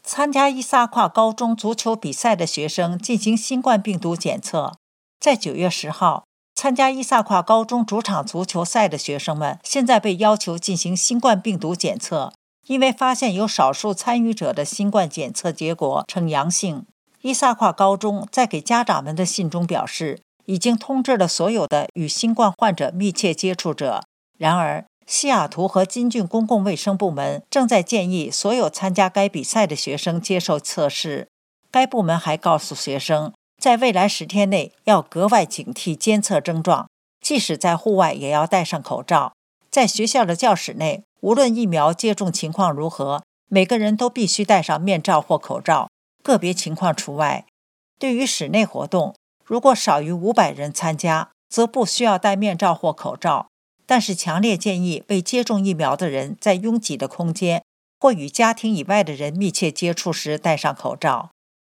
参加伊萨跨高中足球比赛的学生进行新冠病毒检测。在9月10号，参加伊萨跨高中主场足球赛的学生们现在被要求进行新冠病毒检测，因为发现有少数参与者的新冠检测结果呈阳性。伊萨跨高中在给家长们的信中表示，已经通知了所有的与新冠患者密切接触者。然而，西雅图和金郡公共卫生部门正在建议所有参加该比赛的学生接受测试。该部门还告诉学生，在未来10天内要格外警惕监测症状，即使在户外也要戴上口罩。在学校的教室内，无论疫苗接种情况如何，每个人都必须戴上面罩或口罩，个别情况除外。对于室内活动，如果少于500人参加，则不需要戴面罩或口罩。但是强烈建议未接种疫苗的人在拥挤的空间或与家庭以外的人密切接触时戴上口罩。